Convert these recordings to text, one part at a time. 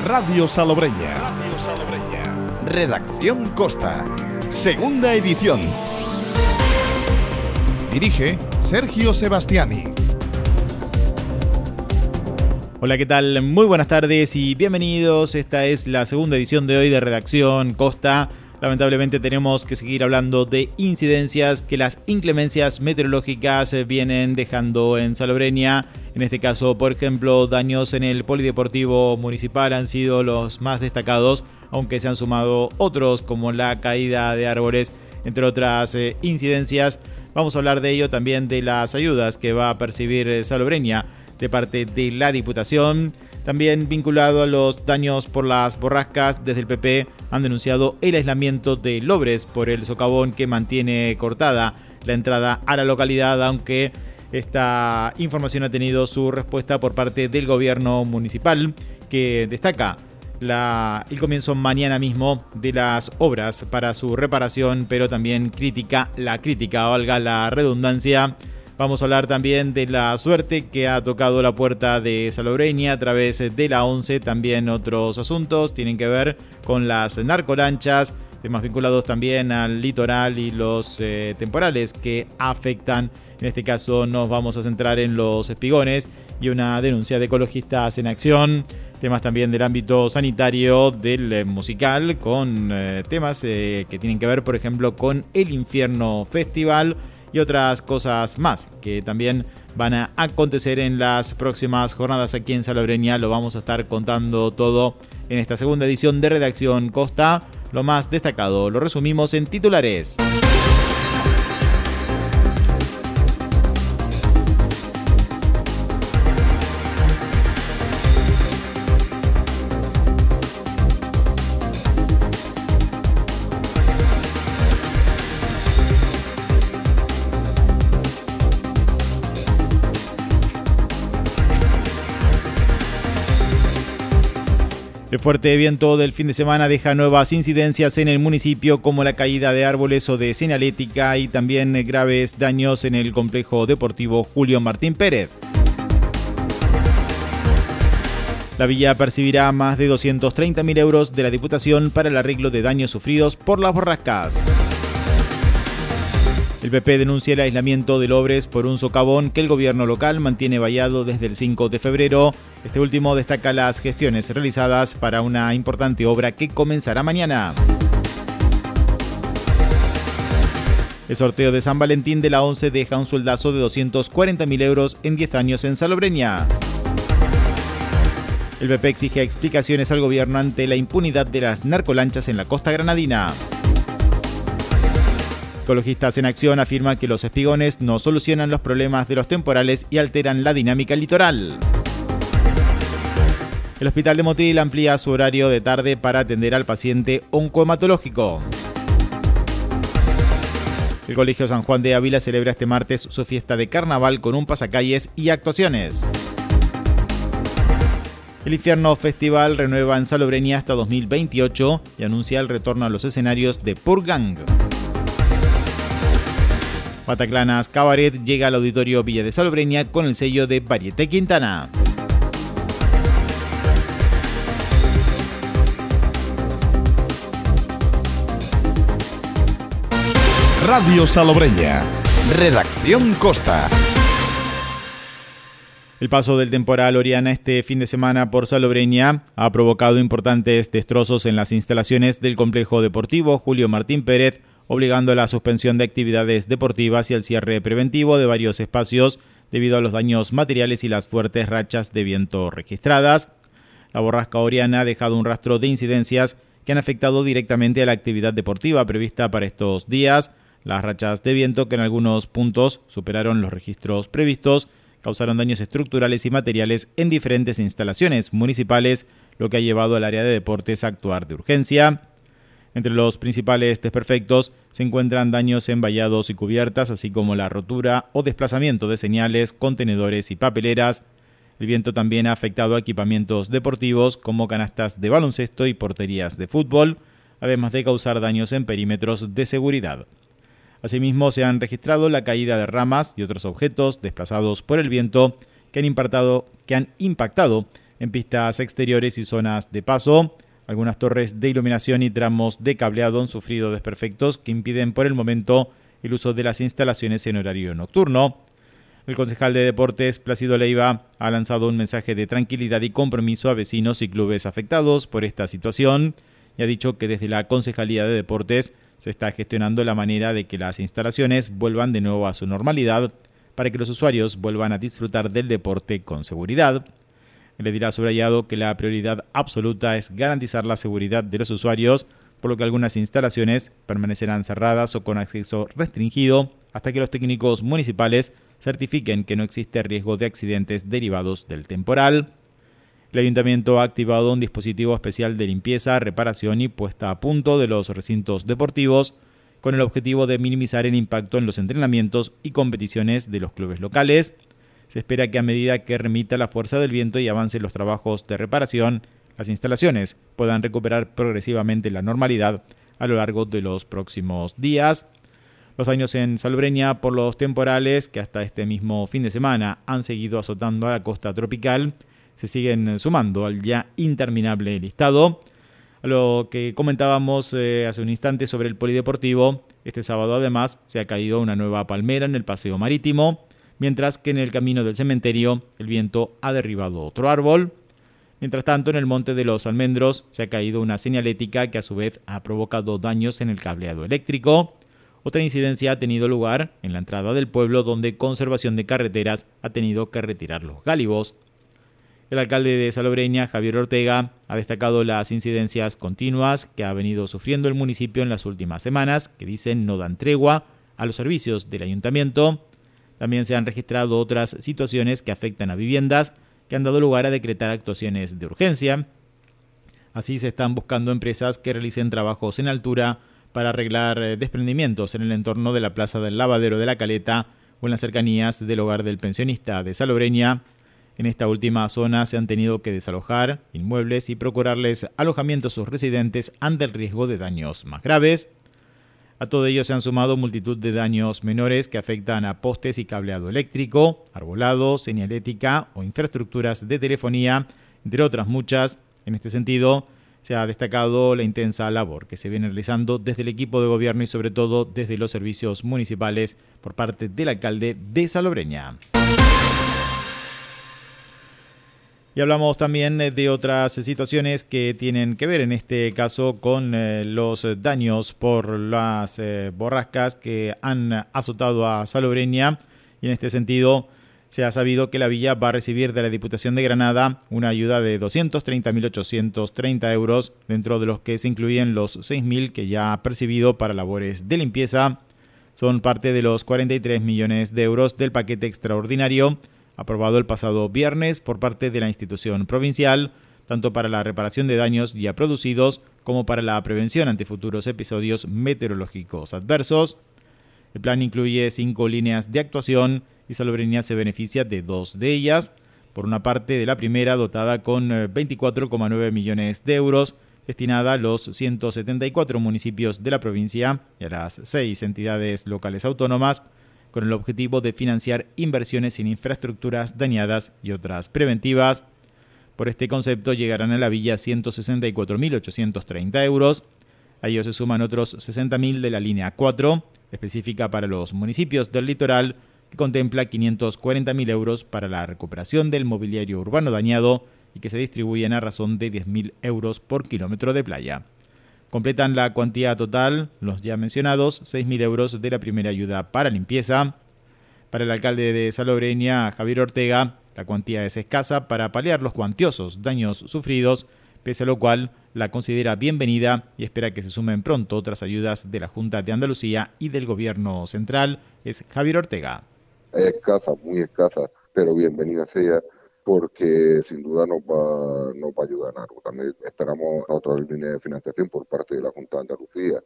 Radio Salobreña. Redacción Costa. Segunda edición. Dirige Sergio Sebastiani. Hola, ¿qué tal? Muy buenas tardes y bienvenidos. Esta es la segunda edición de hoy de Redacción Costa. Lamentablemente tenemos que seguir hablando de incidencias que las inclemencias meteorológicas vienen dejando en Salobreña. En este caso, por ejemplo, daños en el polideportivo municipal han sido los más destacados, aunque se han sumado otros como la caída de árboles, entre otras incidencias. Vamos a hablar de ello, también de las ayudas que va a percibir Salobreña de parte de la Diputación. También vinculado a los daños por las borrascas, desde el PP han denunciado el aislamiento de Lobres por el socavón que mantiene cortada la entrada a la localidad, aunque esta información ha tenido su respuesta por parte del gobierno municipal, que destaca el comienzo mañana mismo de las obras para su reparación, pero también critica, valga la redundancia. Vamos a hablar también de la suerte que ha tocado la puerta de Salobreña a través de la 11. También otros asuntos tienen que ver con las narcolanchas, temas vinculados también al litoral y los temporales que afectan. En este caso nos vamos a centrar en los espigones y una denuncia de Ecologistas en Acción. Temas también del ámbito sanitario, del musical, con temas que tienen que ver, por ejemplo, con el Infierno Festival y otras cosas más que también van a acontecer en las próximas jornadas aquí en Salobreña. Lo vamos a estar contando todo en esta segunda edición de Redacción Costa. Lo más destacado lo resumimos en titulares. El fuerte viento del fin de semana deja nuevas incidencias en el municipio, como la caída de árboles o de señalética, y también graves daños en el complejo deportivo Julio Martín Pérez. La villa percibirá más de 230.000 euros de la Diputación para el arreglo de daños sufridos por las borrascas. El PP denuncia el aislamiento de Lobres por un socavón que el gobierno local mantiene vallado desde el 5 de febrero. Este último destaca las gestiones realizadas para una importante obra que comenzará mañana. El sorteo de San Valentín de la 11 deja un sueldazo de 240.000 euros en 10 años en Salobreña. El PP exige explicaciones al gobierno ante la impunidad de las narcolanchas en la costa granadina. Ecologistas en Acción afirma que los espigones no solucionan los problemas de los temporales y alteran la dinámica litoral. El Hospital de Motril amplía su horario de tarde para atender al paciente oncohematológico. El Colegio San Juan de Ávila celebra este martes su fiesta de carnaval con un pasacalles y actuaciones. El Infierno Festival renueva en Salobreña hasta 2028 y anuncia el retorno a los escenarios de Purgang. Bataclanas Cabaret llega al Auditorio Villa de Salobreña con el sello de Varieté Quintana. Radio Salobreña. Redacción Costa. El paso del temporal Oriana este fin de semana por Salobreña ha provocado importantes destrozos en las instalaciones del complejo deportivo Julio Martín Pérez, obligando a la suspensión de actividades deportivas y al cierre preventivo de varios espacios debido a los daños materiales y las fuertes rachas de viento registradas. La borrasca Oriana ha dejado un rastro de incidencias que han afectado directamente a la actividad deportiva prevista para estos días. Las rachas de viento, que en algunos puntos superaron los registros previstos, causaron daños estructurales y materiales en diferentes instalaciones municipales, lo que ha llevado al área de deportes a actuar de urgencia. Entre los principales desperfectos se encuentran daños en vallados y cubiertas, así como la rotura o desplazamiento de señales, contenedores y papeleras. El viento también ha afectado a equipamientos deportivos como canastas de baloncesto y porterías de fútbol, además de causar daños en perímetros de seguridad. Asimismo, se han registrado la caída de ramas y otros objetos desplazados por el viento que han impactado en pistas exteriores y zonas de paso. Algunas torres de iluminación y tramos de cableado han sufrido desperfectos que impiden por el momento el uso de las instalaciones en horario nocturno. El concejal de Deportes, Plácido Leiva, ha lanzado un mensaje de tranquilidad y compromiso a vecinos y clubes afectados por esta situación y ha dicho que desde la Concejalía de Deportes se está gestionando la manera de que las instalaciones vuelvan de nuevo a su normalidad para que los usuarios vuelvan a disfrutar del deporte con seguridad. El edil ha subrayado que la prioridad absoluta es garantizar la seguridad de los usuarios, por lo que algunas instalaciones permanecerán cerradas o con acceso restringido hasta que los técnicos municipales certifiquen que no existe riesgo de accidentes derivados del temporal. El ayuntamiento ha activado un dispositivo especial de limpieza, reparación y puesta a punto de los recintos deportivos con el objetivo de minimizar el impacto en los entrenamientos y competiciones de los clubes locales. Se espera que a medida que remita la fuerza del viento y avancen los trabajos de reparación, las instalaciones puedan recuperar progresivamente la normalidad a lo largo de los próximos días. Los daños en Salobreña por los temporales que hasta este mismo fin de semana han seguido azotando a la costa tropical se siguen sumando al ya interminable listado. A lo que comentábamos hace un instante sobre el polideportivo, este sábado además se ha caído una nueva palmera en el paseo marítimo, mientras que en el camino del cementerio el viento ha derribado otro árbol. Mientras tanto, en el Monte de los Almendros se ha caído una señalética que a su vez ha provocado daños en el cableado eléctrico. Otra incidencia ha tenido lugar en la entrada del pueblo, donde Conservación de Carreteras ha tenido que retirar los gálibos. El alcalde de Salobreña, Javier Ortega, ha destacado las incidencias continuas que ha venido sufriendo el municipio en las últimas semanas, que dicen no dan tregua a los servicios del ayuntamiento. También se han registrado otras situaciones que afectan a viviendas, que han dado lugar a decretar actuaciones de urgencia. Así se están buscando empresas que realicen trabajos en altura para arreglar desprendimientos en el entorno de la Plaza del Lavadero de la Caleta o en las cercanías del hogar del pensionista de Salobreña. En esta última zona se han tenido que desalojar inmuebles y procurarles alojamiento a sus residentes ante el riesgo de daños más graves. A todo ello se han sumado multitud de daños menores que afectan a postes y cableado eléctrico, arbolado, señalética o infraestructuras de telefonía, entre otras muchas. En este sentido, se ha destacado la intensa labor que se viene realizando desde el equipo de gobierno y sobre todo desde los servicios municipales por parte del alcalde de Salobreña. Y hablamos también de otras situaciones que tienen que ver en este caso con los daños por las borrascas que han azotado a Salobreña. Y en este sentido se ha sabido que la villa va a recibir de la Diputación de Granada una ayuda de 230.830 euros, dentro de los que se incluyen los 6.000 que ya ha percibido para labores de limpieza. Son parte de los 43 millones de euros del paquete extraordinario aprobado el pasado viernes por parte de la institución provincial, tanto para la reparación de daños ya producidos como para la prevención ante futuros episodios meteorológicos adversos. El plan incluye 5 líneas de actuación y Salobreña se beneficia de 2 de ellas. Por una parte, de la primera, dotada con 24,9 millones de euros, destinada a los 174 municipios de la provincia y a las 6 entidades locales autónomas, con el objetivo de financiar inversiones en infraestructuras dañadas y otras preventivas. Por este concepto llegarán a la villa 164.830 euros. A ellos se suman otros 60.000 de la línea 4, específica para los municipios del litoral, que contempla 540.000 euros para la recuperación del mobiliario urbano dañado y que se distribuyen a razón de 10.000 euros por kilómetro de playa. Completan la cuantía total, los ya mencionados, 6.000 euros de la primera ayuda para limpieza. Para el alcalde de Salobreña, Javier Ortega, la cuantía es escasa para paliar los cuantiosos daños sufridos, pese a lo cual la considera bienvenida y espera que se sumen pronto otras ayudas de la Junta de Andalucía y del Gobierno Central. Es Javier Ortega. Es escasa, muy escasa, pero bienvenida sea, porque sin duda nos va a ayudar en algo. También esperamos otra línea de financiación por parte de la Junta de Andalucía,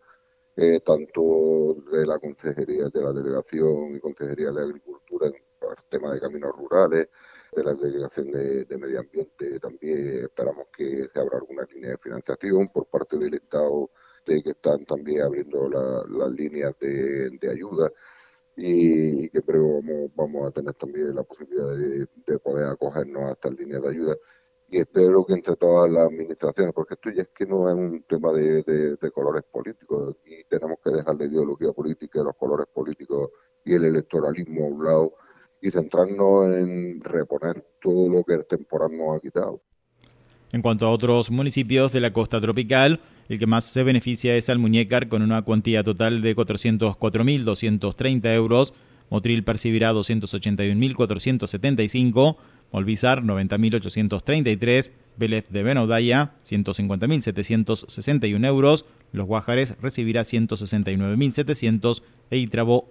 tanto de la Consejería de la Delegación y Consejería de Agricultura en el tema de caminos rurales, de la Delegación de Medio Ambiente. También esperamos que se abra alguna línea de financiación por parte del Estado, de que están también abriendo las líneas de ayuda. Y que creo vamos a tener también la posibilidad de poder acogernos a estas líneas de ayuda y espero que entre todas las administraciones, porque esto ya es que no es un tema de colores políticos, aquí tenemos que dejar la ideología política, los colores políticos y el electoralismo a un lado y centrarnos en reponer todo lo que el temporal nos ha quitado. En cuanto a otros municipios de la costa tropical, el que más se beneficia es Almuñécar con una cuantía total de 404.230 euros, Motril percibirá 281.475, Molvízar 90.833, Vélez de Benodaya 150.761 euros, Los Guájares recibirá 169.700 e Itrabo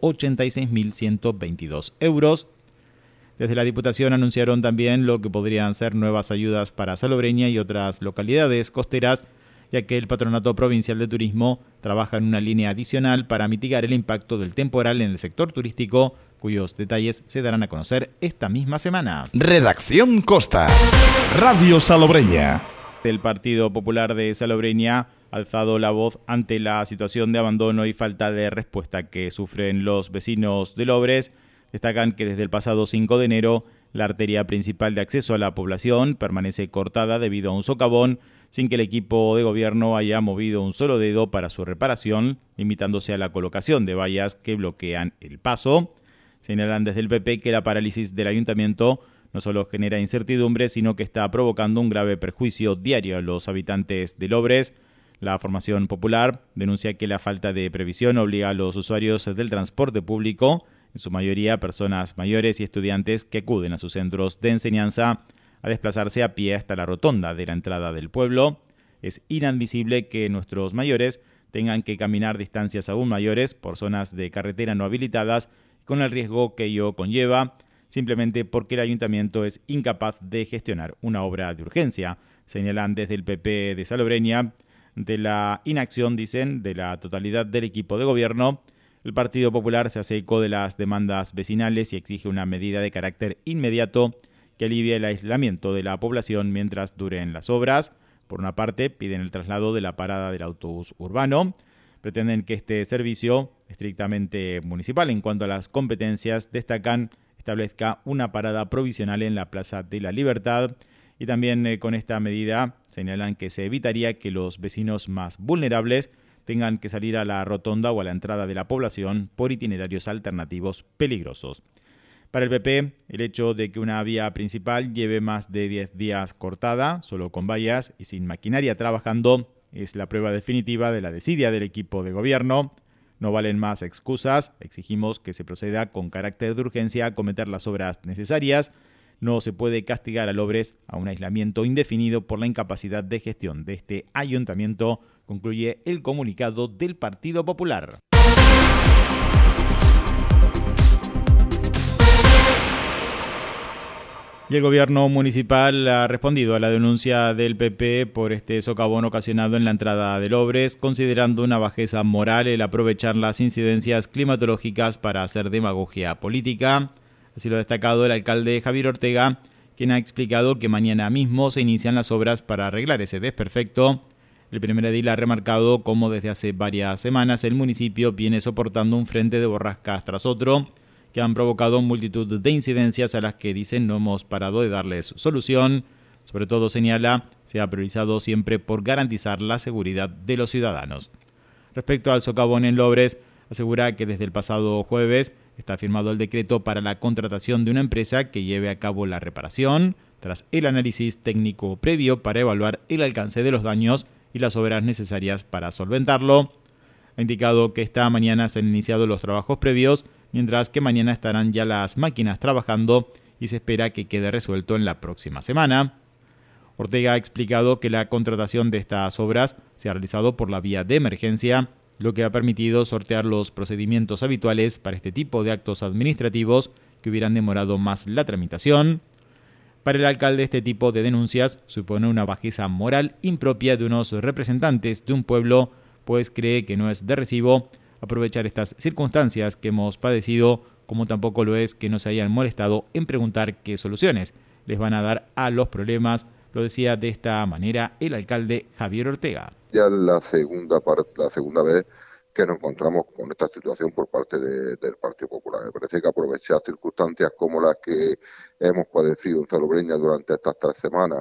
86.122 euros. Desde la Diputación anunciaron también lo que podrían ser nuevas ayudas para Salobreña y otras localidades costeras, ya que el Patronato Provincial de Turismo trabaja en una línea adicional para mitigar el impacto del temporal en el sector turístico, cuyos detalles se darán a conocer esta misma semana. Redacción Costa. Radio Salobreña. El Partido Popular de Salobreña ha alzado la voz ante la situación de abandono y falta de respuesta que sufren los vecinos de Lobres. Destacan que desde el pasado 5 de enero la arteria principal de acceso a la población permanece cortada debido a un socavón, sin que el equipo de gobierno haya movido un solo dedo para su reparación, limitándose a la colocación de vallas que bloquean el paso. Señalan desde el PP que la parálisis del ayuntamiento no solo genera incertidumbre, sino que está provocando un grave perjuicio diario a los habitantes de Lobres. La formación popular denuncia que la falta de previsión obliga a los usuarios del transporte público, en su mayoría personas mayores y estudiantes que acuden a sus centros de enseñanza, a desplazarse a pie hasta la rotonda de la entrada del pueblo. Es inadmisible que nuestros mayores tengan que caminar distancias aún mayores por zonas de carretera no habilitadas, con el riesgo que ello conlleva, simplemente porque el ayuntamiento es incapaz de gestionar una obra de urgencia. Señalan desde el PP de Salobreña, de la inacción, dicen, de la totalidad del equipo de gobierno. El Partido Popular se hace eco de las demandas vecinales y exige una medida de carácter inmediato que alivie el aislamiento de la población mientras duren las obras. Por una parte, piden el traslado de la parada del autobús urbano. Pretenden que este servicio, estrictamente municipal en cuanto a las competencias, establezca una parada provisional en la Plaza de la Libertad. Y también con esta medida señalan que se evitaría que los vecinos más vulnerables tengan que salir a la rotonda o a la entrada de la población por itinerarios alternativos peligrosos. Para el PP, el hecho de que una vía principal lleve más de 10 días cortada, solo con vallas y sin maquinaria trabajando, es la prueba definitiva de la desidia del equipo de gobierno. No valen más excusas, exigimos que se proceda con carácter de urgencia a acometer las obras necesarias. No se puede castigar a Lobres a un aislamiento indefinido por la incapacidad de gestión de este ayuntamiento, concluye el comunicado del Partido Popular. Y el gobierno municipal ha respondido a la denuncia del PP por este socavón ocasionado en la entrada de Lobres, considerando una bajeza moral el aprovechar las incidencias climatológicas para hacer demagogia política. Así lo ha destacado el alcalde Javier Ortega, quien ha explicado que mañana mismo se inician las obras para arreglar ese desperfecto. El primer edil ha remarcado cómo desde hace varias semanas el municipio viene soportando un frente de borrascas tras otro, que han provocado multitud de incidencias a las que dicen no hemos parado de darles solución. Sobre todo, señala, se ha priorizado siempre por garantizar la seguridad de los ciudadanos. Respecto al socavón en Lobres, asegura que desde el pasado jueves está firmado el decreto para la contratación de una empresa que lleve a cabo la reparación, tras el análisis técnico previo para evaluar el alcance de los daños y las obras necesarias para solventarlo. Ha indicado que esta mañana se han iniciado los trabajos previos, mientras que mañana estarán ya las máquinas trabajando y se espera que quede resuelto en la próxima semana. Ortega ha explicado que la contratación de estas obras se ha realizado por la vía de emergencia, lo que ha permitido sortear los procedimientos habituales para este tipo de actos administrativos que hubieran demorado más la tramitación. Para el alcalde, este tipo de denuncias supone una bajeza moral impropia de unos representantes de un pueblo, pues cree que no es de recibo aprovechar estas circunstancias que hemos padecido, como tampoco lo es que no se hayan molestado en preguntar qué soluciones les van a dar a los problemas. Lo decía de esta manera el alcalde Javier Ortega. Ya la segunda vez que nos encontramos con esta situación por parte del Partido Popular. Me parece que aprovechar circunstancias como las que hemos padecido en Salobreña durante estas 3 semanas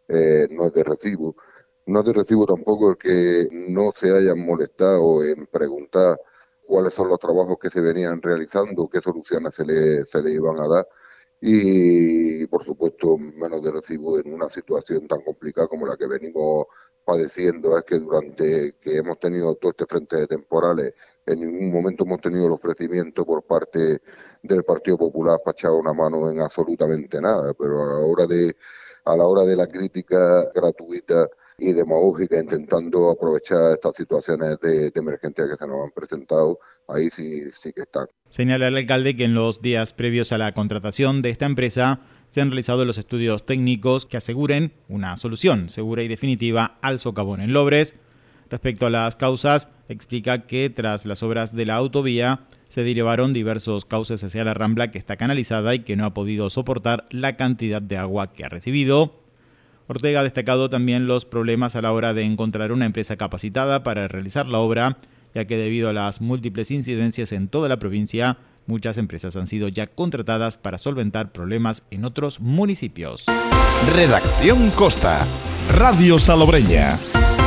no es de recibo. No es de recibo tampoco el que no se hayan molestado en preguntar cuáles son los trabajos que se venían realizando, qué soluciones se le iban a dar y, por supuesto, menos de recibo en una situación tan complicada como la que venimos padeciendo. Es que durante que hemos tenido todo este frente de temporales, en ningún momento hemos tenido el ofrecimiento por parte del Partido Popular para echar una mano en absolutamente nada, pero a la hora de la crítica gratuita y demagógica, intentando aprovechar estas situaciones de emergencia que se nos han presentado, ahí sí que están. Señala el alcalde que en los días previos a la contratación de esta empresa se han realizado los estudios técnicos que aseguren una solución segura y definitiva al socavón en Lobres. Respecto a las causas, explica que tras las obras de la autovía se derivaron diversos cauces hacia la Rambla, que está canalizada y que no ha podido soportar la cantidad de agua que ha recibido. Ortega ha destacado también los problemas a la hora de encontrar una empresa capacitada para realizar la obra, ya que debido a las múltiples incidencias en toda la provincia, muchas empresas han sido ya contratadas para solventar problemas en otros municipios. Redacción Costa, Radio Salobreña.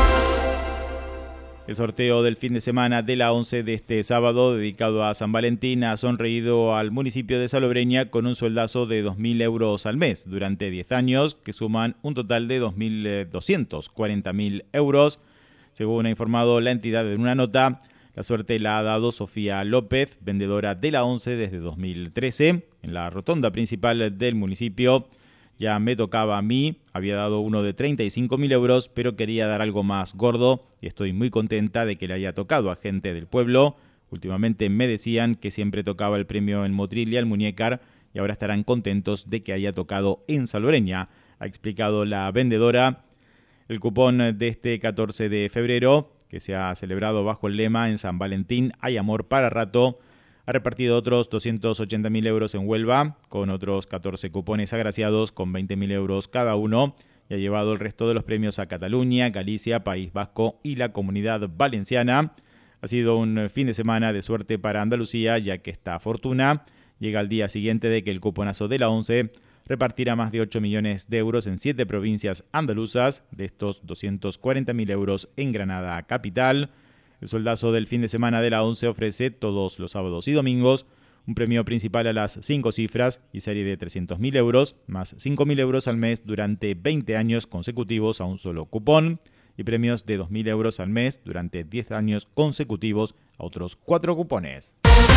El sorteo del fin de semana de la 11 de este sábado, dedicado a San Valentín, ha sonreído al municipio de Salobreña con un sueldazo de 2.000 euros al mes durante 10 años, que suman un total de 240.000 euros. Según ha informado la entidad en una nota, la suerte la ha dado Sofía López, vendedora de la 11 desde 2013, en la rotonda principal del municipio. Ya me tocaba a mí, había dado uno de 35.000 euros, pero quería dar algo más gordo y estoy muy contenta de que le haya tocado a gente del pueblo. Últimamente me decían que siempre tocaba el premio en Motril y al Muñecar y ahora estarán contentos de que haya tocado en Salobreña, ha explicado la vendedora. El cupón de este 14 de febrero, que se ha celebrado bajo el lema "En San Valentín hay amor para rato", ha repartido otros 280.000 euros en Huelva, con otros 14 cupones agraciados con 20.000 euros cada uno, y ha llevado el resto de los premios a Cataluña, Galicia, País Vasco y la Comunidad Valenciana. Ha sido un fin de semana de suerte para Andalucía, ya que esta fortuna llega al día siguiente de que el cuponazo de la 11 repartirá más de 8 millones de euros en 7 provincias andaluzas, de estos 240.000 euros en Granada capital. El sueldazo del fin de semana de la 11 ofrece todos los sábados y domingos un premio principal a las 5 cifras y serie de 300.000 euros, más 5.000 euros al mes durante 20 años consecutivos a un solo cupón, y premios de 2.000 euros al mes durante 10 años consecutivos a otros 4 cupones.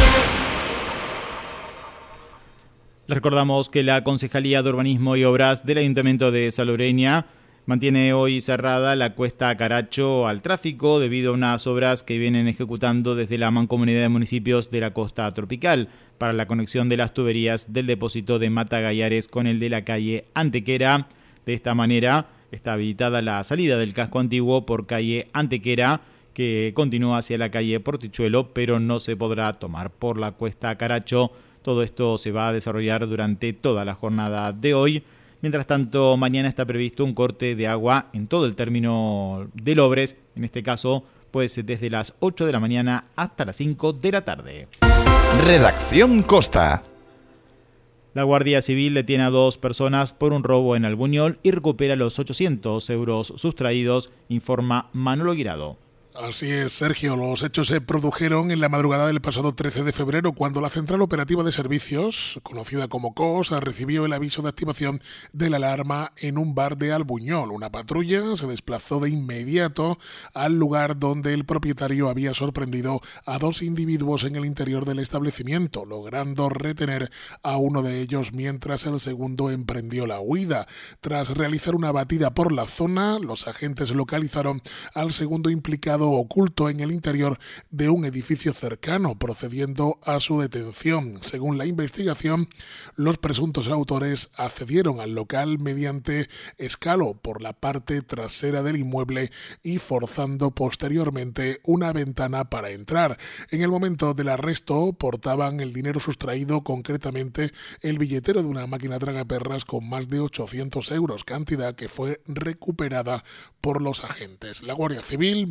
Les recordamos que la Concejalía de Urbanismo y Obras del Ayuntamiento de Salobreña mantiene hoy cerrada la cuesta Caracho al tráfico debido a unas obras que vienen ejecutando desde la Mancomunidad de Municipios de la Costa Tropical para la conexión de las tuberías del depósito de Matagallares con el de la calle Antequera. De esta manera está habilitada la salida del casco antiguo por calle Antequera, que continúa hacia la calle Portichuelo, pero no se podrá tomar por la cuesta Caracho. Todo esto se va a desarrollar durante toda la jornada de hoy. Mientras tanto, mañana está previsto un corte de agua en todo el término de Lobres. En este caso, puede ser desde las 8 de la mañana hasta las 5 de la tarde. Redacción Costa. La Guardia Civil detiene a 2 personas por un robo en Albuñol y recupera los 800 euros sustraídos, informa Manolo Guirado. Así es, Sergio. Los hechos se produjeron en la madrugada del pasado 13 de febrero, cuando la Central Operativa de Servicios, conocida como COS, recibió el aviso de activación de la alarma en un bar de Albuñol. Una patrulla se desplazó de inmediato al lugar donde el propietario había sorprendido a 2 individuos en el interior del establecimiento, logrando retener a uno de ellos mientras el segundo emprendió la huida. Tras realizar una batida por la zona, los agentes localizaron al segundo implicado oculto en el interior de un edificio cercano, procediendo a su detención. Según la investigación, los presuntos autores accedieron al local mediante escalo por la parte trasera del inmueble y forzando posteriormente una ventana para entrar. En el momento del arresto portaban el dinero sustraído, concretamente el billetero de una máquina tragaperras con más de 800 euros, cantidad que fue recuperada por los agentes. La Guardia Civil mantiene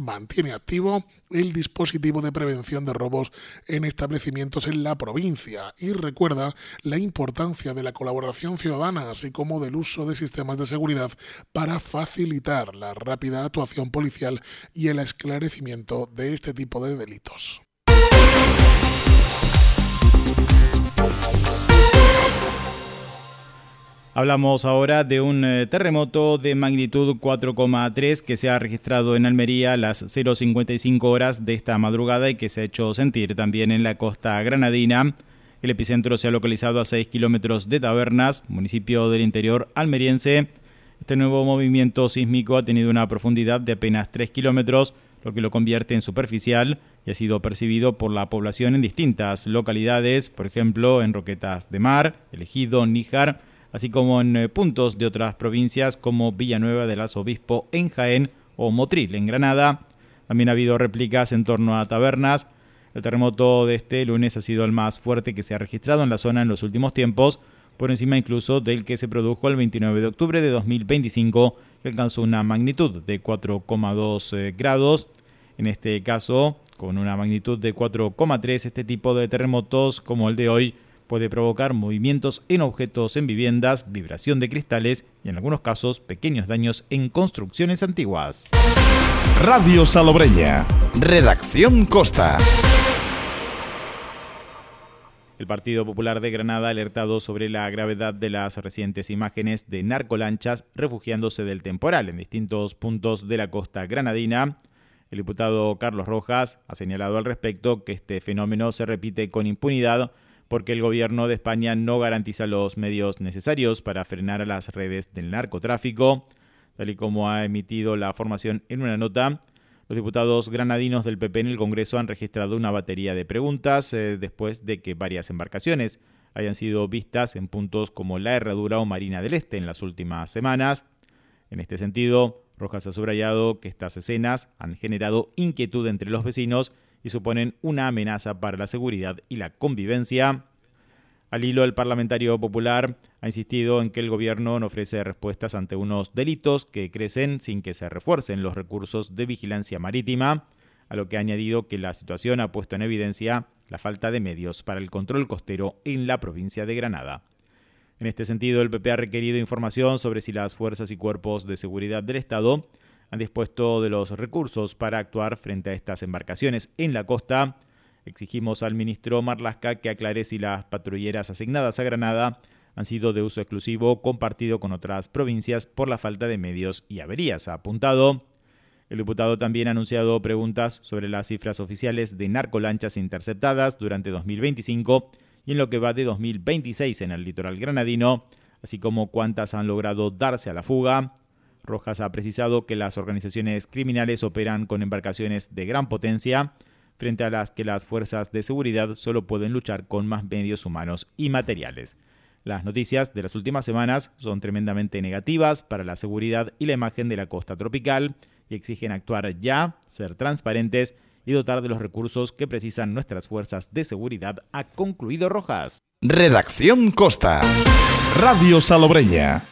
tiene activo el dispositivo de prevención de robos en establecimientos en la provincia y recuerda la importancia de la colaboración ciudadana, así como del uso de sistemas de seguridad para facilitar la rápida actuación policial y el esclarecimiento de este tipo de delitos. Hablamos ahora de un terremoto de magnitud 4,3 que se ha registrado en Almería a las 0:55 horas de esta madrugada y que se ha hecho sentir también en la costa granadina. El epicentro se ha localizado a 6 kilómetros de Tabernas, municipio del interior almeriense. Este nuevo movimiento sísmico ha tenido una profundidad de apenas 3 kilómetros, lo que lo convierte en superficial y ha sido percibido por la población en distintas localidades, por ejemplo en Roquetas de Mar, El Ejido, Níjar, así como en puntos de otras provincias como Villanueva del Arzobispo en Jaén o Motril en Granada. También ha habido réplicas en torno a Tabernas. El terremoto de este lunes ha sido el más fuerte que se ha registrado en la zona en los últimos tiempos, por encima incluso del que se produjo el 29 de octubre de 2025, que alcanzó una magnitud de 4,2 grados. En este caso, con una magnitud de 4,3, este tipo de terremotos como el de hoy puede provocar movimientos en objetos en viviendas, vibración de cristales y en algunos casos pequeños daños en construcciones antiguas. Radio Salobreña. Redacción Costa. El Partido Popular de Granada ha alertado sobre la gravedad de las recientes imágenes de narcolanchas refugiándose del temporal en distintos puntos de la costa granadina. El diputado Carlos Rojas ha señalado al respecto que este fenómeno se repite con impunidad porque el gobierno de España no garantiza los medios necesarios para frenar a las redes del narcotráfico. Tal y como ha emitido la formación en una nota, los diputados granadinos del PP en el Congreso han registrado una batería de preguntas después de que varias embarcaciones hayan sido vistas en puntos como La Herradura o Marina del Este en las últimas semanas. En este sentido, Rojas ha subrayado que estas escenas han generado inquietud entre los vecinos y suponen una amenaza para la seguridad y la convivencia. Al hilo, el parlamentario popular ha insistido en que el gobierno no ofrece respuestas ante unos delitos que crecen sin que se refuercen los recursos de vigilancia marítima, a lo que ha añadido que la situación ha puesto en evidencia la falta de medios para el control costero en la provincia de Granada. En este sentido, el PP ha requerido información sobre si las fuerzas y cuerpos de seguridad del Estado han dispuesto de los recursos para actuar frente a estas embarcaciones en la costa. Exigimos al ministro Marlaska que aclare si las patrulleras asignadas a Granada han sido de uso exclusivo o compartido con otras provincias por la falta de medios y averías, ha apuntado. El diputado también ha anunciado preguntas sobre las cifras oficiales de narcolanchas interceptadas durante 2025 y en lo que va de 2026 en el litoral granadino, así como cuántas han logrado darse a la fuga. Rojas ha precisado que las organizaciones criminales operan con embarcaciones de gran potencia, frente a las que las fuerzas de seguridad solo pueden luchar con más medios humanos y materiales. Las noticias de las últimas semanas son tremendamente negativas para la seguridad y la imagen de la costa tropical y exigen actuar ya, ser transparentes y dotar de los recursos que precisan nuestras fuerzas de seguridad, ha concluido Rojas. Redacción Costa. Radio Salobreña.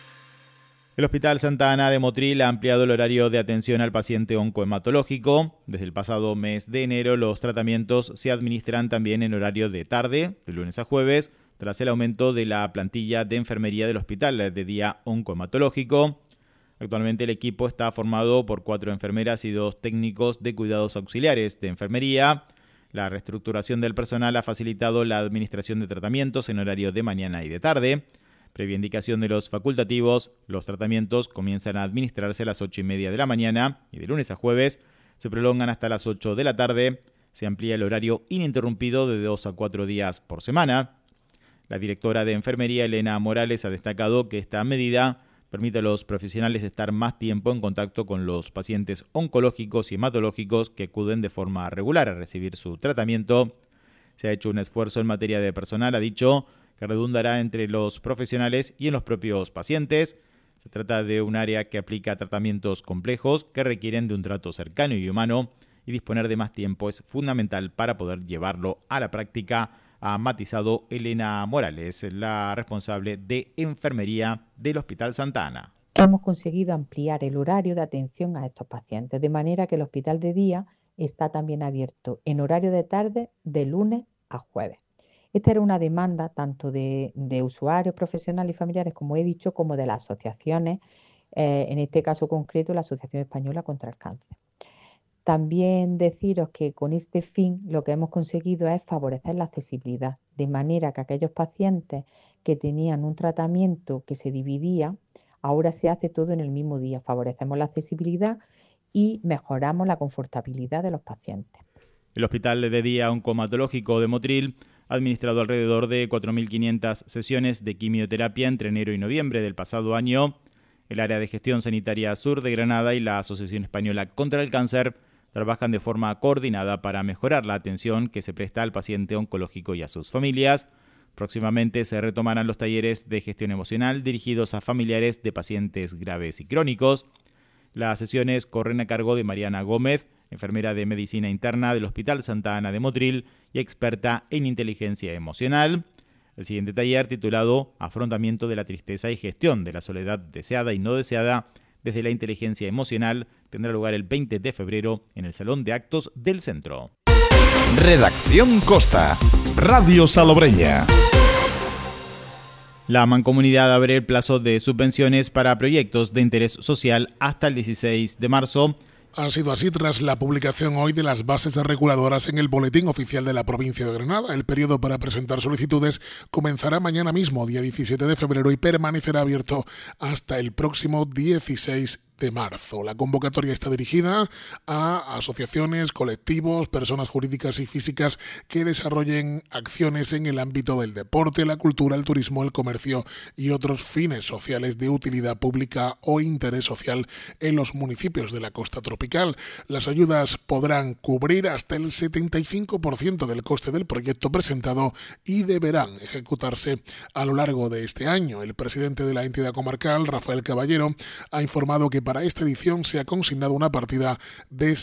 El Hospital Santa Ana de Motril ha ampliado el horario de atención al paciente oncohematológico. Desde el pasado mes de enero, los tratamientos se administran también en horario de tarde, de lunes a jueves, tras el aumento de la plantilla de enfermería del hospital de día oncohematológico. Actualmente el equipo está formado por 4 enfermeras y 2 técnicos de cuidados auxiliares de enfermería. La reestructuración del personal ha facilitado la administración de tratamientos en horario de mañana y de tarde. Previa indicación de los facultativos, los tratamientos comienzan a administrarse a las 8:30 de la mañana y de lunes a jueves se prolongan hasta las 8 de la tarde. Se amplía el horario ininterrumpido de 2 a 4 días por semana. La directora de enfermería, Elena Morales, ha destacado que esta medida permite a los profesionales estar más tiempo en contacto con los pacientes oncológicos y hematológicos que acuden de forma regular a recibir su tratamiento. Se ha hecho un esfuerzo en materia de personal, ha dicho, que redundará entre los profesionales y en los propios pacientes. Se trata de un área que aplica tratamientos complejos que requieren de un trato cercano y humano, y disponer de más tiempo es fundamental para poder llevarlo a la práctica, ha matizado Elena Morales, la responsable de enfermería del Hospital Santa Ana. Hemos conseguido ampliar el horario de atención a estos pacientes, de manera que el hospital de día está también abierto en horario de tarde de lunes a jueves. Esta era una demanda tanto de usuarios profesionales y familiares, como he dicho, como de las asociaciones, en este caso concreto la Asociación Española contra el Cáncer. También deciros que con este fin lo que hemos conseguido es favorecer la accesibilidad, de manera que aquellos pacientes que tenían un tratamiento que se dividía, ahora se hace todo en el mismo día. Favorecemos la accesibilidad y mejoramos la confortabilidad de los pacientes. El Hospital de Día Oncomatológico de Motril ha administrado alrededor de 4.500 sesiones de quimioterapia entre enero y noviembre del pasado año. El Área de Gestión Sanitaria Sur de Granada y la Asociación Española contra el Cáncer trabajan de forma coordinada para mejorar la atención que se presta al paciente oncológico y a sus familias. Próximamente se retomarán los talleres de gestión emocional dirigidos a familiares de pacientes graves y crónicos. Las sesiones corren a cargo de Mariana Gómez, enfermera de Medicina Interna del Hospital Santa Ana de Motril y experta en inteligencia emocional. El siguiente taller, titulado Afrontamiento de la tristeza y gestión de la soledad deseada y no deseada desde la inteligencia emocional, tendrá lugar el 20 de febrero en el Salón de Actos del Centro. Redacción Costa, Radio Salobreña. La Mancomunidad abre el plazo de subvenciones para proyectos de interés social hasta el 16 de marzo. Ha sido así tras la publicación hoy de las bases reguladoras en el Boletín Oficial de la Provincia de Granada. El periodo para presentar solicitudes comenzará mañana mismo, día 17 de febrero, y permanecerá abierto hasta el próximo 16 de marzo. La convocatoria está dirigida a asociaciones, colectivos, personas jurídicas y físicas que desarrollen acciones en el ámbito del deporte, la cultura, el turismo, el comercio y otros fines sociales de utilidad pública o interés social en los municipios de la costa tropical. Las ayudas podrán cubrir hasta el 75% del coste del proyecto presentado y deberán ejecutarse a lo largo de este año. El presidente de la entidad comarcal, Rafael Caballero, ha informado que para esta edición se ha consignado una partida de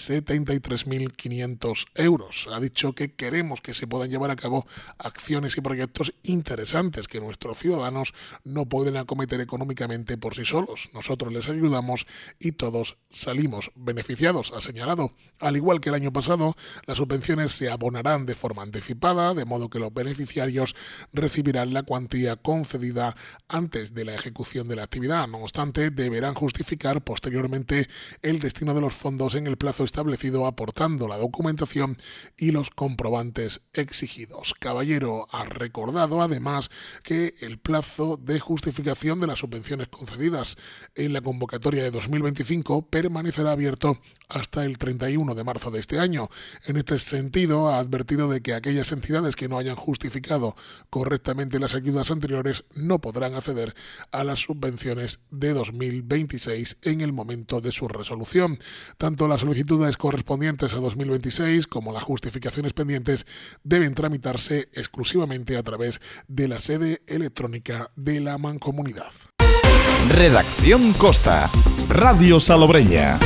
73.500 euros. Ha dicho que queremos que se puedan llevar a cabo acciones y proyectos interesantes que nuestros ciudadanos no pueden acometer económicamente por sí solos. Nosotros les ayudamos y todos salimos beneficiados, ha señalado. Al igual que el año pasado, las subvenciones se abonarán de forma anticipada, de modo que los beneficiarios recibirán la cuantía concedida antes de la ejecución de la actividad. No obstante, deberán justificar posteriormente el destino de los fondos en el plazo establecido, aportando la documentación y los comprobantes exigidos. Caballero ha recordado además que el plazo de justificación de las subvenciones concedidas en la convocatoria de 2025 permanecerá abierto hasta el 31 de marzo de este año. En este sentido, ha advertido de que aquellas entidades que no hayan justificado correctamente las ayudas anteriores no podrán acceder a las subvenciones de 2026 en el momento de su resolución. Tanto las solicitudes correspondientes a 2026 como las justificaciones pendientes deben tramitarse exclusivamente a través de la sede electrónica de la Mancomunidad. Redacción Costa, Radio Salobreña.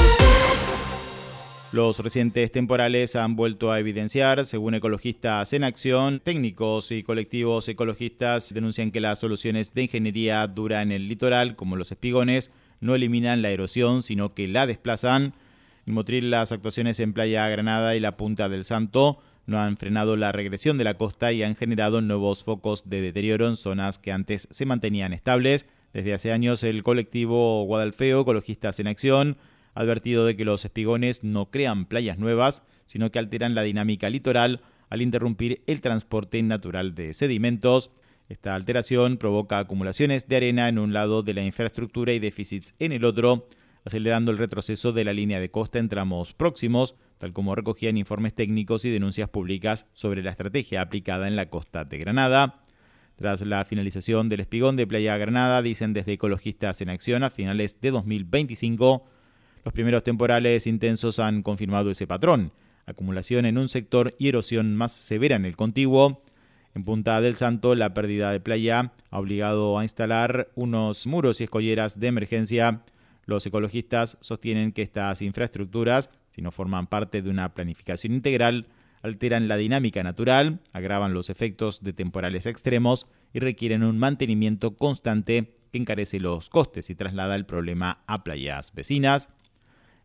Los recientes temporales han vuelto a evidenciar, según Ecologistas en Acción, técnicos y colectivos ecologistas denuncian que las soluciones de ingeniería dura en el litoral, como los espigones, no eliminan la erosión, sino que la desplazan. En Motril, las actuaciones en Playa Granada y la Punta del Santo no han frenado la regresión de la costa y han generado nuevos focos de deterioro en zonas que antes se mantenían estables. Desde hace años, el colectivo Guadalfeo, Ecologistas en Acción, ha advertido de que los espigones no crean playas nuevas, sino que alteran la dinámica litoral al interrumpir el transporte natural de sedimentos. Esta alteración provoca acumulaciones de arena en un lado de la infraestructura y déficits en el otro, acelerando el retroceso de la línea de costa en tramos próximos, tal como recogían informes técnicos y denuncias públicas sobre la estrategia aplicada en la costa de Granada. Tras la finalización del espigón de Playa Granada, dicen desde Ecologistas en Acción, a finales de 2025, los primeros temporales intensos han confirmado ese patrón: acumulación en un sector y erosión más severa en el contiguo. En Punta del Santo, la pérdida de playa ha obligado a instalar unos muros y escolleras de emergencia. Los ecologistas sostienen que estas infraestructuras, si no forman parte de una planificación integral, alteran la dinámica natural, agravan los efectos de temporales extremos y requieren un mantenimiento constante que encarece los costes y traslada el problema a playas vecinas.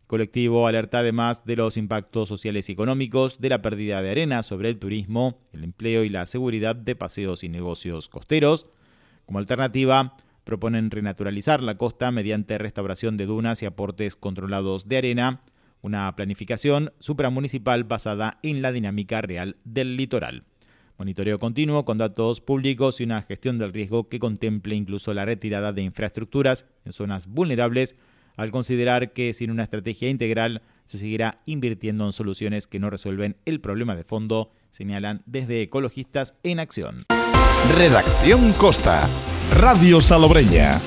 colectivo alerta además de los impactos sociales y económicos de la pérdida de arena sobre el turismo, el empleo y la seguridad de paseos y negocios costeros. Como alternativa, proponen renaturalizar la costa mediante restauración de dunas y aportes controlados de arena, una planificación supramunicipal basada en la dinámica real del litoral. Monitoreo continuo con datos públicos y una gestión del riesgo que contemple incluso la retirada de infraestructuras en zonas vulnerables, al considerar que sin una estrategia integral se seguirá invirtiendo en soluciones que no resuelven el problema de fondo, señalan desde Ecologistas en Acción. Redacción Costa. Radio Salobreña.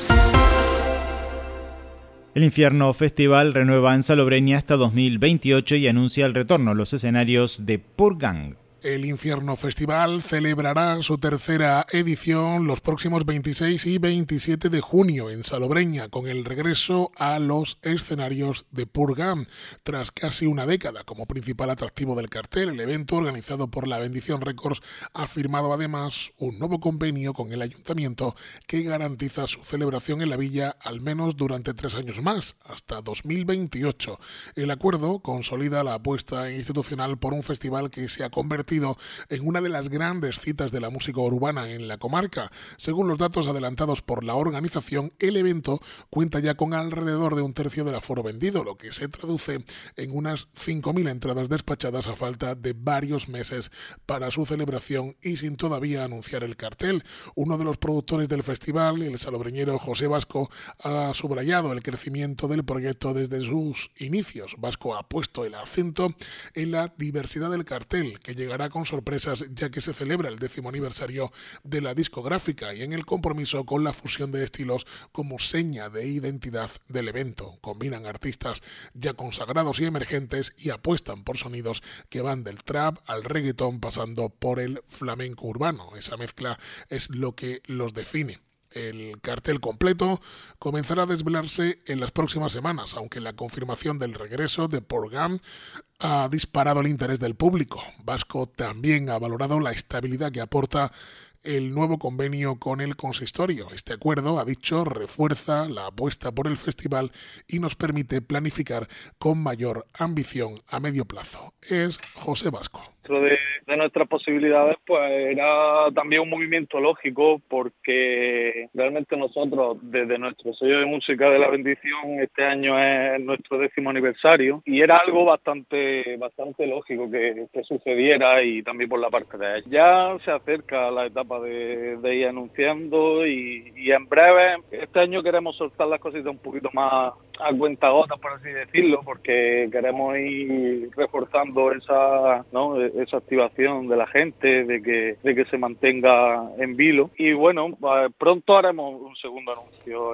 El Infierno Festival renueva en Salobreña hasta 2028 y anuncia el retorno a los escenarios de Purgang. El Infierno Festival celebrará su tercera edición los próximos 26 y 27 de junio en Salobreña, con el regreso a los escenarios de Purgang. Tras casi una década como principal atractivo del cartel, el evento, organizado por La Bendición Records, ha firmado además un nuevo convenio con el Ayuntamiento que garantiza su celebración en la villa al menos durante 3 años más, hasta 2028. El acuerdo consolida la apuesta institucional por un festival que se ha convertido en una de las grandes citas de la música urbana en la comarca. Según los datos adelantados por la organización, el evento cuenta ya con alrededor de un tercio del aforo vendido, lo que se traduce en unas 5.000 entradas despachadas a falta de varios meses para su celebración y sin todavía anunciar el cartel. Uno de los productores del festival, el salobreñero José Vasco, ha subrayado el crecimiento del proyecto desde sus inicios. Vasco ha puesto el acento en la diversidad del cartel, que llegará con sorpresas ya que se celebra el 10º aniversario de la discográfica, y en el compromiso con la fusión de estilos como seña de identidad del evento. Combinan artistas ya consagrados y emergentes y apuestan por sonidos que van del trap al reggaetón pasando por el flamenco urbano. Esa mezcla es lo que los define. El cartel completo comenzará a desvelarse en las próximas semanas, aunque la confirmación del regreso de Purgang ha disparado el interés del público. Vasco también ha valorado la estabilidad que aporta el nuevo convenio con el consistorio. Este acuerdo, ha dicho, refuerza la apuesta por el festival y nos permite planificar con mayor ambición a medio plazo. Es José Vasco. De nuestras posibilidades, pues era también un movimiento lógico, porque realmente nosotros, desde nuestro sello de música de La Bendición, este año es nuestro 10º aniversario, y era algo bastante lógico que sucediera, y también por la parte de ella. Ya se acerca la etapa de ir anunciando, y en breve, este año queremos soltar las cositas un poquito más a cuentagotas, por así decirlo, porque queremos ir reforzando esa activación de la gente, de que se mantenga en vilo. Y bueno, pronto haremos un segundo anuncio.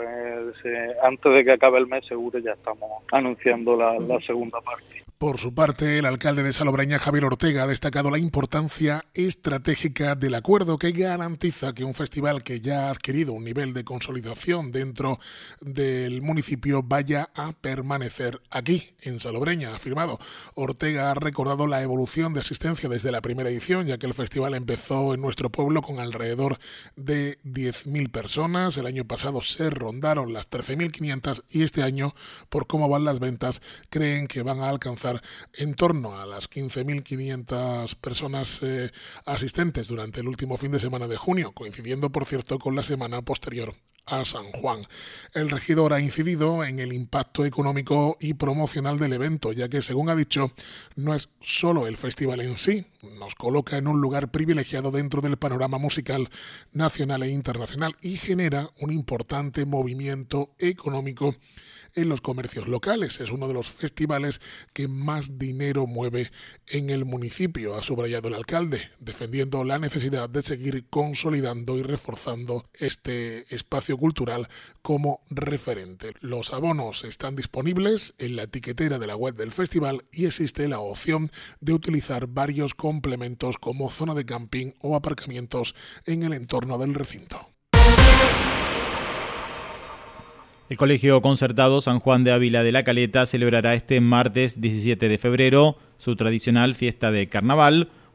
Antes de que acabe el mes seguro ya estamos anunciando la segunda parte. Por su parte, el alcalde de Salobreña, Javier Ortega, ha destacado la importancia estratégica del acuerdo, que garantiza que un festival que ya ha adquirido un nivel de consolidación dentro del municipio vaya a permanecer aquí, en Salobreña, ha afirmado. Ortega ha recordado la evolución de asistencia desde la primera edición, ya que el festival empezó en nuestro pueblo con alrededor de 10.000 personas. El año pasado se rondaron las 13.500 y este año, por cómo van las ventas, creen que van a alcanzar en torno a las 15.500 personas asistentes durante el último fin de semana de junio, coincidiendo, por cierto, con la semana posterior a San Juan. El regidor ha incidido en el impacto económico y promocional del evento, ya que, según ha dicho, no es solo el festival en sí, nos coloca en un lugar privilegiado dentro del panorama musical nacional e internacional y genera un importante movimiento económico en los comercios locales. Es uno de los festivales que más dinero mueve en el municipio, ha subrayado el alcalde, defendiendo la necesidad de seguir consolidando y reforzando este espacio cultural como referente. Los abonos están disponibles en la etiquetera de la web del festival y existe la opción de utilizar varios complementos como zona de camping o aparcamientos en el entorno del recinto. El Colegio Concertado San Juan de Ávila de la Caleta celebrará este martes 17 de febrero su tradicional fiesta de carnaval,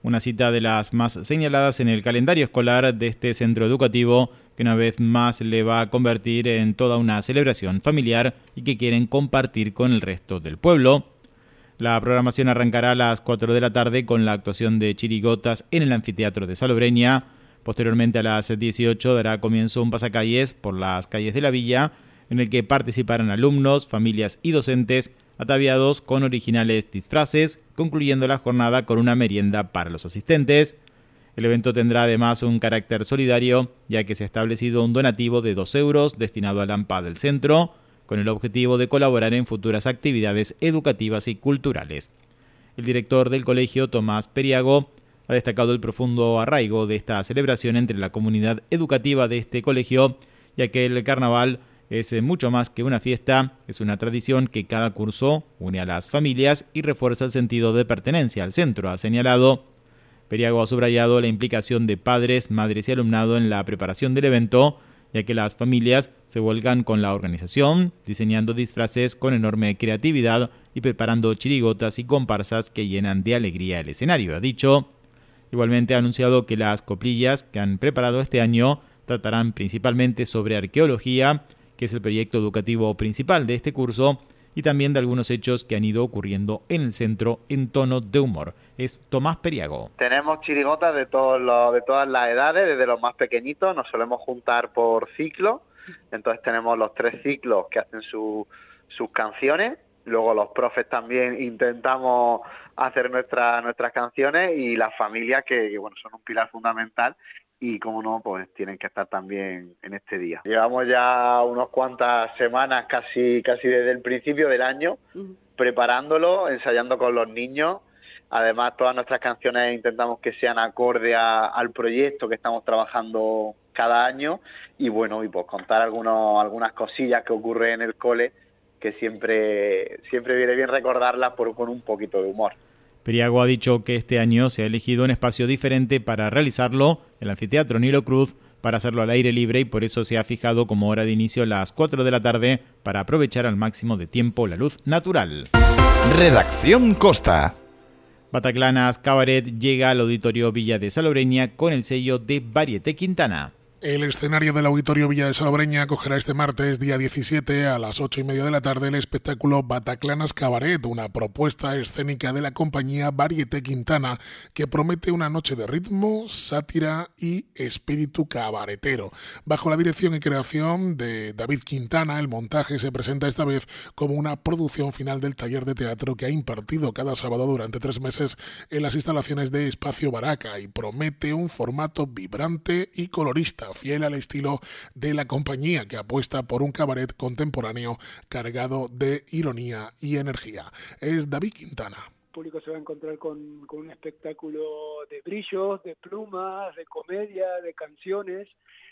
una cita de las más señaladas en el calendario escolar de este centro educativo, que una vez más le va a convertir en toda una celebración familiar y que quieren compartir con el resto del pueblo. La programación arrancará a las 4 de la tarde con la actuación de chirigotas en el anfiteatro de Salobreña. Posteriormente, a las 18 dará comienzo un pasacalles por las calles de la villa, en el que participarán alumnos, familias y docentes ataviados con originales disfraces, concluyendo la jornada con una merienda para los asistentes. El evento tendrá además un carácter solidario, ya que se ha establecido un donativo de 2 euros destinado al AMPA del centro, con el objetivo de colaborar en futuras actividades educativas y culturales. El director del colegio, Tomás Periago, ha destacado el profundo arraigo de esta celebración entre la comunidad educativa de este colegio, ya que el carnaval es mucho más que una fiesta, es una tradición que cada curso une a las familias y refuerza el sentido de pertenencia al centro, ha señalado. Periago ha subrayado la implicación de padres, madres y alumnado en la preparación del evento, ya que las familias se vuelcan con la organización, diseñando disfraces con enorme creatividad y preparando chirigotas y comparsas que llenan de alegría el escenario, ha dicho. Igualmente ha anunciado que las coplillas que han preparado este año tratarán principalmente sobre arqueología, que es el proyecto educativo principal de este curso, y también de algunos hechos que han ido ocurriendo en el centro en tono de humor. Es Tomás Periago. Tenemos chirigotas de todas las edades, desde los más pequeñitos, nos solemos juntar por ciclo, entonces tenemos los 3 ciclos que hacen sus canciones, luego los profes también intentamos hacer nuestras canciones y las familias que bueno, son un pilar fundamental. Y, como no, pues tienen que estar también en este día. Llevamos ya unas cuantas semanas, casi desde el principio del año, preparándolo, ensayando con los niños. Además, todas nuestras canciones intentamos que sean acorde al proyecto que estamos trabajando cada año. Y bueno, y pues contar algunas cosillas que ocurren en el cole, que siempre viene bien recordarlas con un poquito de humor. Periago ha dicho que este año se ha elegido un espacio diferente para realizarlo, el anfiteatro Nilo Cruz, para hacerlo al aire libre, y por eso se ha fijado como hora de inicio las 4 de la tarde para aprovechar al máximo de tiempo la luz natural. Redacción Costa. Bataclanas Cabaret llega al Auditorio Villa de Salobreña con el sello de Varieté Quintana. El escenario del Auditorio Villa de Salobreña acogerá este martes, día 17, a las 8:30 de la tarde, el espectáculo Bataclanas Cabaret, una propuesta escénica de la compañía Varieté Quintana que promete una noche de ritmo, sátira y espíritu cabaretero. Bajo la dirección y creación de David Quintana, el montaje se presenta esta vez como una producción final del taller de teatro que ha impartido cada sábado durante 3 meses en las instalaciones de Espacio Baraca, y promete un formato vibrante y colorista, fiel al estilo de la compañía, que apuesta por un cabaret contemporáneo cargado de ironía y energía. Es David Quintana. El público se va a encontrar con un espectáculo de brillos, de plumas, de comedia, de canciones,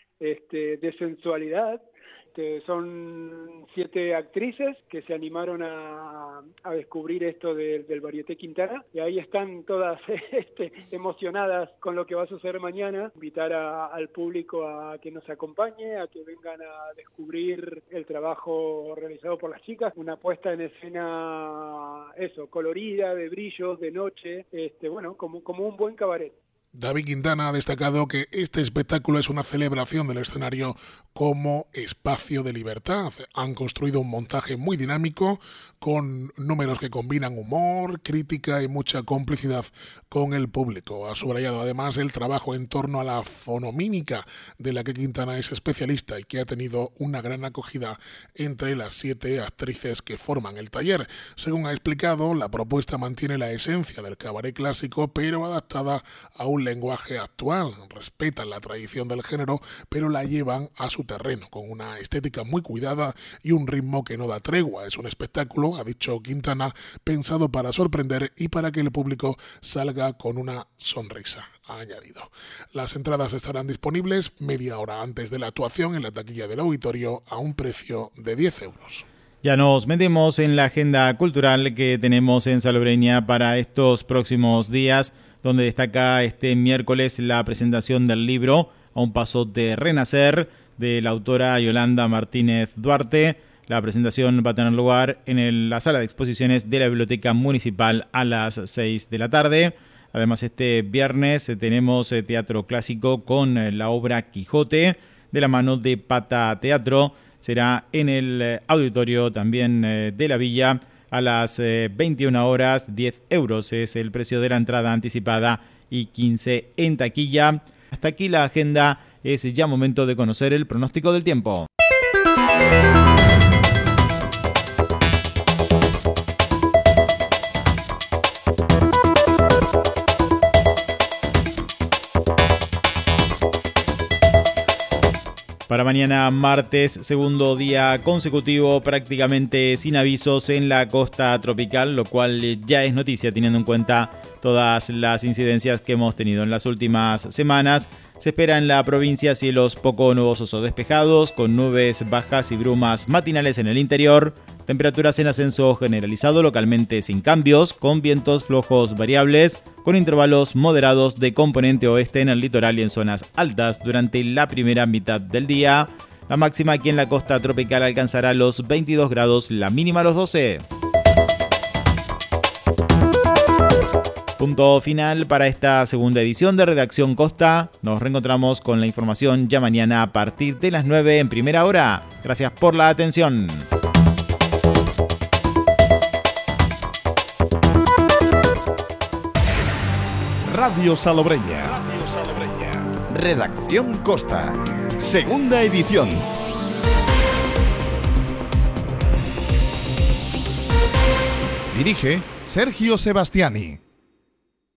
de sensualidad. Son 7 actrices que se animaron a descubrir esto del Varieté Quintana, y ahí están todas emocionadas con lo que va a suceder mañana. Invitar al público a que nos acompañe, a que vengan a descubrir el trabajo realizado por las chicas, una puesta en escena colorida, de brillos, de noche, como un buen cabaret. David Quintana ha destacado que este espectáculo es una celebración del escenario como espacio de libertad. Han construido un montaje muy dinámico, con números que combinan humor, crítica y mucha complicidad con el público. Ha subrayado además el trabajo en torno a la fonomímica, de la que Quintana es especialista y que ha tenido una gran acogida entre las 7 actrices que forman el taller. Según ha explicado, la propuesta mantiene la esencia del cabaret clásico, pero adaptada a un lenguaje actual. Respetan la tradición del género, pero la llevan a su terreno, con una estética muy cuidada y un ritmo que no da tregua. Es un espectáculo, ha dicho Quintana, pensado para sorprender y para que el público salga con una sonrisa, ha añadido. Las entradas estarán disponibles media hora antes de la actuación en la taquilla del auditorio a un precio de 10 euros. Ya nos metemos en la agenda cultural que tenemos en Salobreña para estos próximos días, donde destaca este miércoles la presentación del libro A un paso de renacer, de la autora Yolanda Martínez Duarte. La presentación va a tener lugar en la sala de exposiciones de la Biblioteca Municipal a las 6 de la tarde. Además, este viernes tenemos teatro clásico con la obra Quijote, de la mano de Pata Teatro. Será en el auditorio también de la Villa a las 21 horas. 10 euros es el precio de la entrada anticipada y 15 en taquilla. Hasta aquí la agenda. Es ya momento de conocer el pronóstico del tiempo. Para mañana martes, segundo día consecutivo prácticamente sin avisos en la costa tropical, lo cual ya es noticia teniendo en cuenta todas las incidencias que hemos tenido en las últimas semanas. Se espera en la provincia cielos poco nubosos o despejados, con nubes bajas y brumas matinales en el interior. Temperaturas en ascenso generalizado, localmente sin cambios, con vientos flojos variables, con intervalos moderados de componente oeste en el litoral y en zonas altas durante la primera mitad del día. La máxima aquí en la costa tropical alcanzará los 22 grados, la mínima los 12. Punto final para esta segunda edición de Redacción Costa. Nos reencontramos con la información ya mañana a partir de las 9 en primera hora. Gracias por la atención. Radio Salobreña. Redacción Costa. Segunda edición. Dirige Sergio Sebastiani.